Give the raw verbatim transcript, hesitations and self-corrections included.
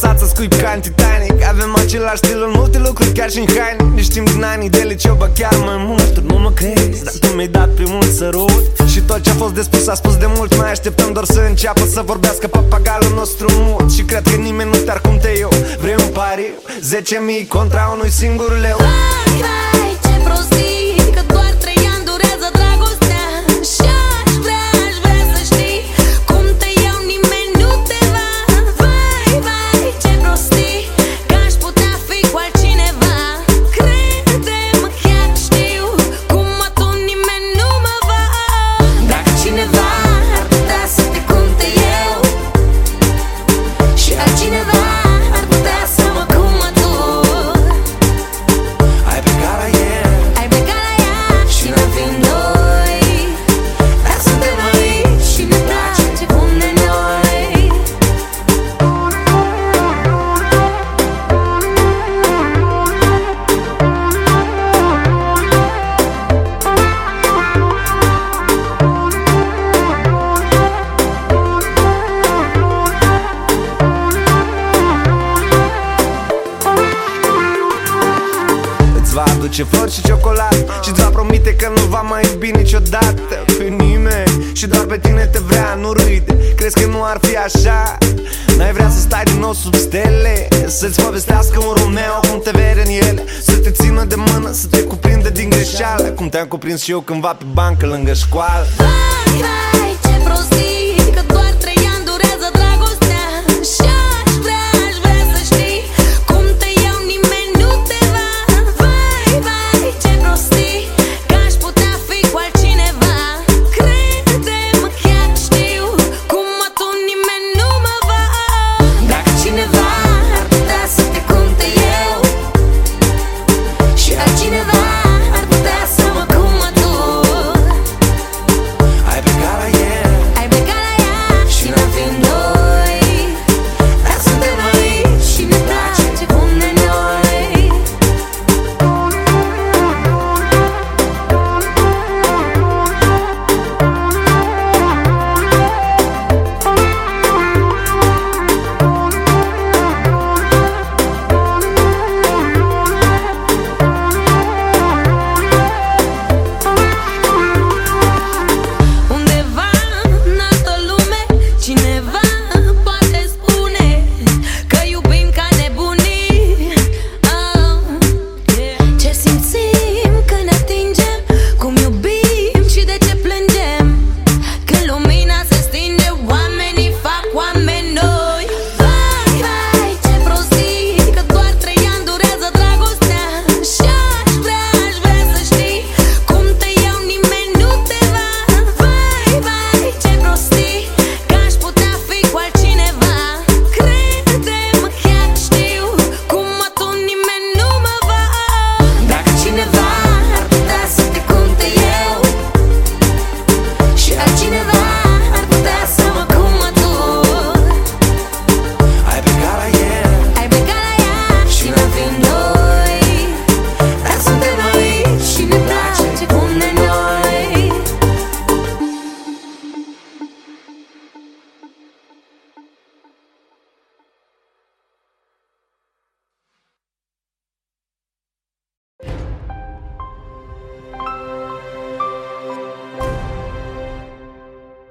învățat să scuip ca în Titanic. Avem același stil în multe lucruri, chiar și în haine. Ne știm din anii de liceu, ba chiar mai mult. Tu nu mă crezi, dar tu mi-ai dat primul sărut. Și tot ce-a fost de spus a spus de mult. Mai așteptăm doar să înceapă să vorbească papagalul nostru mult. Și cred că nimeni nu te-ar cum te eu. Vrei un pariu? zece mii contra unui singur leu. Vai, vai, ce prostii, că doar trei ani durează dragostea. Și-aș vrea, aș vrea să știi cum te iau, nimeni nu te va. Vai, vai, ce prostii, că aș putea fi cu altcineva. Crede-mă, chiar știu cum atunci nimeni nu mă va. Dacă cineva ar putea să te cum te eu, și altcineva ar putea să mă cum tu. Ai plecat la el, Ai plecat la ea și ne vin noi, dar suntem aici și ne place cum de noi. îți va aduce flori și ciocolată și îți va promite că nu va mai iubi niciodată pe nimeni. Și doar pe tine te vrea, nu râde. Crezi că nu ar fi așa? N-ai vrea să stai din nou sub stele, să-ți povestească un Romeo cum te vede în ele, să te țină de mână, să te cuprinde din greșeală, cum te-am cuprins și eu cândva pe bancă lângă școală. Vai, vai,